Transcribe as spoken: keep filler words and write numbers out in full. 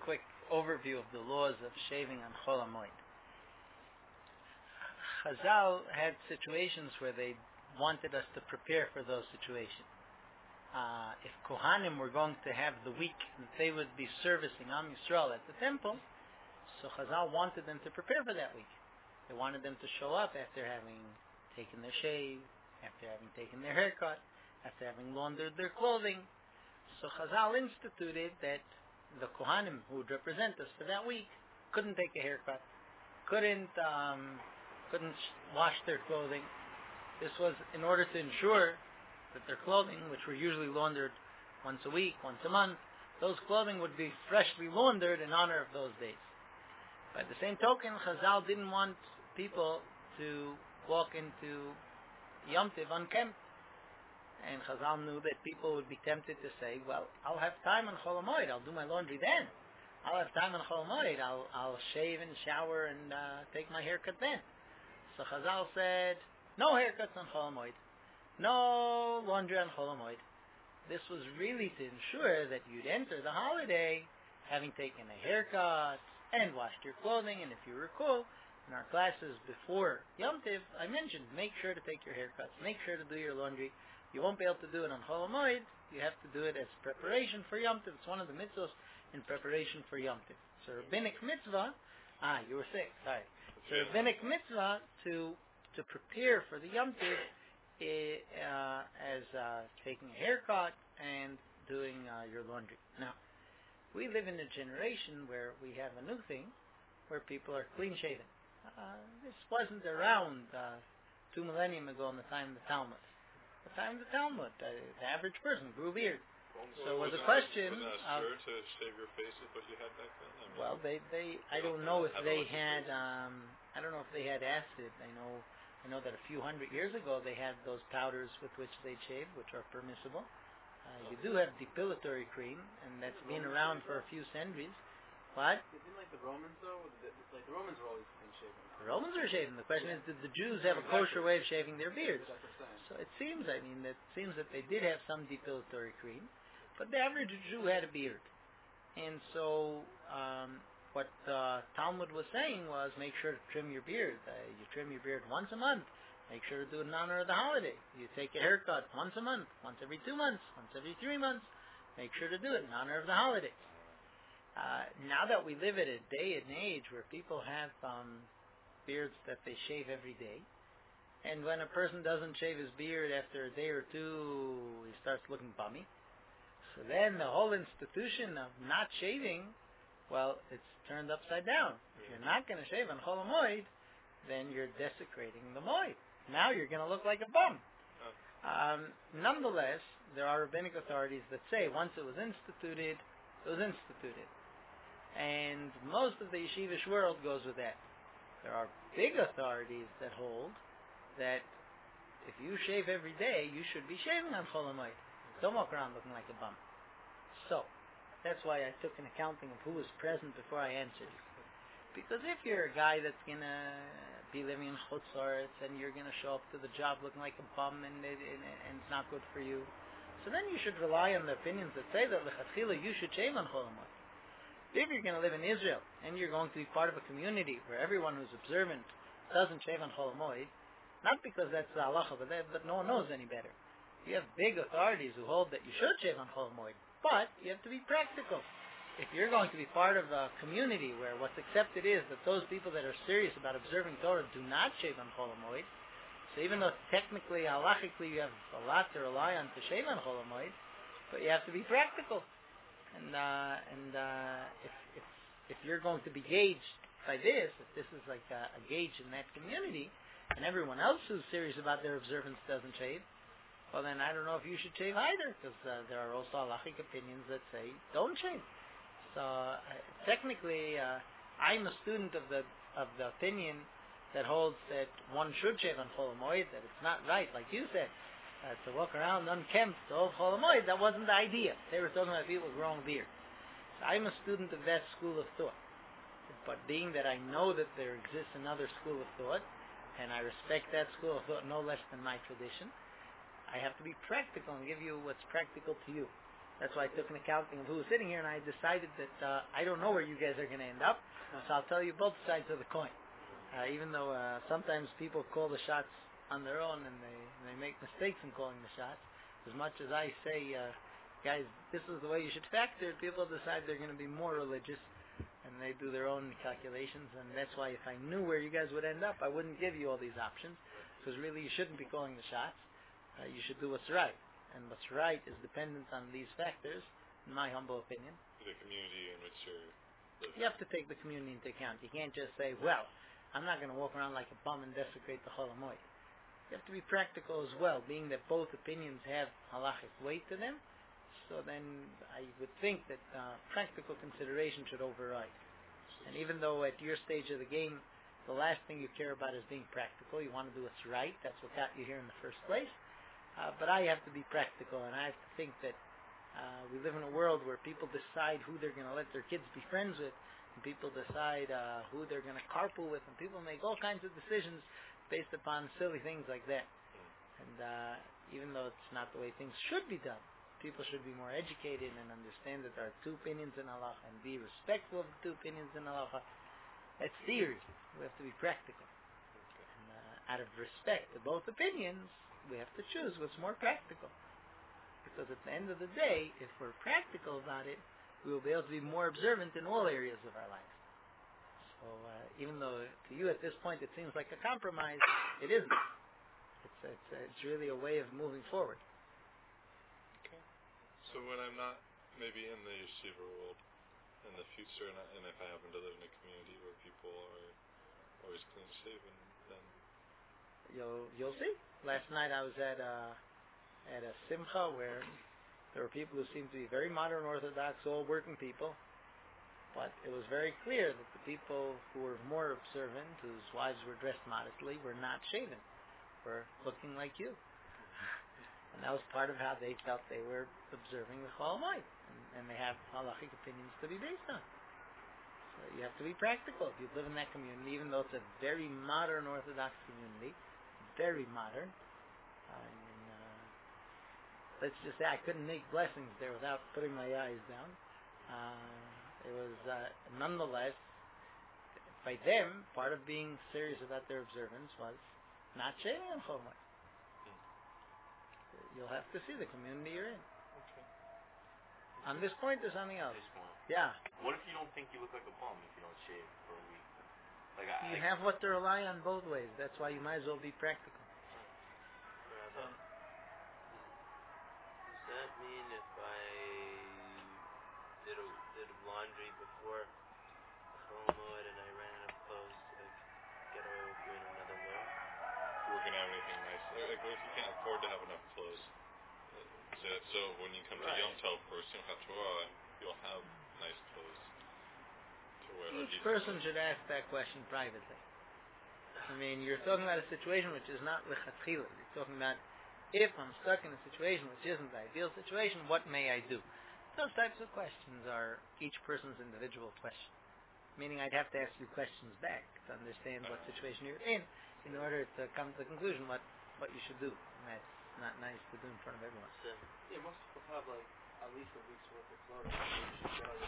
quick overview of the laws of shaving on Chol HaMoed. Chazal had situations where they wanted us to prepare for those situations. Uh, if Kohanim were going to have the week that they would be servicing Am Yisrael at the temple, so Chazal wanted them to prepare for that week. They wanted them to show up after having taken their shave, after having taken their haircut, after having laundered their clothing. So Chazal instituted that the Kohanim who would represent us for that week couldn't take a haircut, couldn't um, couldn't wash their clothing. This was in order to ensure that their clothing, which were usually laundered once a week, once a month, those clothing would be freshly laundered in honor of those days. By the same token, Chazal didn't want people to walk into Yom Tov unkempt. And Chazal knew that people would be tempted to say, well, I'll have time on Chol HaMoed, I'll do my laundry then. I'll have time on Chol HaMoed, I'll, I'll shave and shower and uh, take my haircut then. So Chazal said, no haircuts on Chol HaMoed. No laundry on Chol HaMoed. This was really to ensure that you'd enter the holiday having taken a haircut and washed your clothing. And if you recall, in our classes before Yom Tov, I mentioned, make sure to take your haircuts, make sure to do your laundry. You won't be able to do it on Chol HaMoed. You have to do it as preparation for Yom Tov. It's one of the mitzvahs in preparation for Yom Tov. So rabbinic mitzvah, ah, you were sick, sorry. So rabbinic mitzvah to to prepare for the Yom Tov Uh, as uh, taking a haircut and doing uh, your laundry. Now, we live in a generation where we have a new thing, where people are clean-shaven. Uh, this wasn't around uh, two millennium ago in the time of the Talmud. The time of the Talmud, uh, the average person grew a beard. So it was a question of... to shave your face is what you had back then? I mean, well, they, they, I don't know if they had, um, I don't know if they had acid. I know I know that a few hundred years ago they had those powders with which they shave, which are permissible. Uh, you do have depilatory cream, and that's been around for a few centuries. What? Isn't like the Romans though? Like the Romans were always clean shaven. The Romans are shaving. The question is, did the Jews have a kosher way of shaving their beards? So it seems, I mean, it seems that they did have some depilatory cream, but the average Jew had a beard, and so. Um, What uh, Talmud was saying was, make sure to trim your beard. Uh, you trim your beard once a month. Make sure to do it in honor of the holiday. You take a haircut once a month, once every two months, once every three months. Make sure to do it in honor of the holiday. Uh, now that we live at a day and age where people have um, beards that they shave every day, and when a person doesn't shave his beard after a day or two, he starts looking bummy. So then the whole institution of not shaving, well, it's turned upside down. If you're not going to shave on Chol HaMoed, then you're desecrating the Moed. Now you're going to look like a bum. Um, nonetheless, there are rabbinic authorities that say once it was instituted, it was instituted. And most of the yeshivish world goes with that. There are big authorities that hold that if you shave every day, you should be shaving on Chol HaMoed. Don't walk around looking like a bum. So, that's why I took an accounting of who was present before I answered. Because if you're a guy that's going to be living in Chutz La'aretz and you're going to show up to the job looking like a bum and, it, and, and it's not good for you, so then you should rely on the opinions that say that l'chatchila you should shave on Chol HaMoed. If you're going to live in Israel and you're going to be part of a community where everyone who's observant doesn't shave on Chol HaMoed, not because that's the halacha, but, that, but no one knows any better. You have big authorities who hold that you should shave on Chol HaMoed. But you have to be practical. If you're going to be part of a community where what's accepted is that those people that are serious about observing Torah do not shave on Chol HaMoed, so even though technically, halachically, you have a lot to rely on to shave on Chol HaMoed, but you have to be practical. And uh, and uh, if, if if you're going to be gauged by this, if this is like a, a gauge in that community, and everyone else who's serious about their observance doesn't shave, well, then I don't know if you should shave either, because uh, there are also halachic opinions that say don't shave. So uh, technically, uh, I'm a student of the of the opinion that holds that one should shave on Chol HaMoed, that it's not right, like you said, uh, to walk around unkempt all Chol HaMoed. That wasn't the idea. They were talking about people growing beards. So I'm a student of that school of thought. But being that I know that there exists another school of thought, and I respect that school of thought no less than my tradition, I have to be practical and give you what's practical to you. That's why I took an accounting of who was sitting here, and I decided that uh, I don't know where you guys are going to end up, so I'll tell you both sides of the coin. Uh, even though uh, sometimes people call the shots on their own and they, they make mistakes in calling the shots, as much as I say, uh, guys, this is the way you should factor it, people decide they're going to be more religious, and they do their own calculations, and that's why if I knew where you guys would end up, I wouldn't give you all these options, because really you shouldn't be calling the shots. Uh, you should do what's right. And what's right is dependent on these factors, in my humble opinion. The community in which you're living. You have to take the community into account. You can't just say, well, I'm not going to walk around like a bum and desecrate the Chol Hamoed. You have to be practical as well, being that both opinions have halachic weight to them. So then I would think that uh, practical consideration should override. And even though at your stage of the game, the last thing you care about is being practical, you want to do what's right, that's what got you here in the first place. Uh, but I have to be practical, and I have to think that uh, we live in a world where people decide who they're going to let their kids be friends with, and people decide uh, who they're going to carpool with, and people make all kinds of decisions based upon silly things like that. And uh, even though it's not the way things should be done, people should be more educated and understand that there are two opinions in halacha and be respectful of the two opinions in halacha. That's theory. We have to be practical. And, uh, out of respect to both opinions, we have to choose what's more practical. Because at the end of the day, if we're practical about it, we will be able to be more observant in all areas of our life. So uh, even though to you at this point it seems like a compromise, it isn't. It's, it's, it's really a way of moving forward. Okay. So when I'm not maybe in the yeshiva world in the future, and, I, and if I happen to live in a community where people are always clean shaven, then You'll you'll see. Last night I was at a at a simcha where there were people who seemed to be very modern Orthodox, all working people, but it was very clear that the people who were more observant, whose wives were dressed modestly, were not shaven, were looking like you, and that was part of how they felt they were observing the Chol Hamoed, and, and they have halachic opinions to be based on. So you have to be practical if you live in that community, even though it's a very modern Orthodox community. Very modern. I mean, uh, let's just say I couldn't make blessings there without putting my eyes down. Uh, it was, uh, nonetheless, by them, part of being serious about their observance was not shaving on Chol Hamoed. You'll have to see the community you're in. okay. On this point, there's something else. This point. Yeah. What if you don't think you look like a bum if you don't shave for a week? Like I, You I, have what to rely on both ways. That's why you might as well be practical. So, does that mean if I did a, did laundry before Chol Hamoed and I ran out of clothes to like get away with doing another wear? If you were going to have anything nice, like, like what if you can't afford to have enough clothes? Uh, So, so when you come to Right. Yom Tov or Simchat Torah, you'll have nice clothes to wear. or Each decent person clothes. should ask that question privately. I mean, you're talking about a situation which is not lechatchila. You're talking about if I'm stuck in a situation which isn't the ideal situation, what may I do? Those types of questions are each person's individual question. Meaning I'd have to ask you questions back to understand what situation you're in in order to come to the conclusion what, what you should do. And that's not nice to do in front of everyone. So, yeah, most people have like at least a week's worth of clothes. You should get all your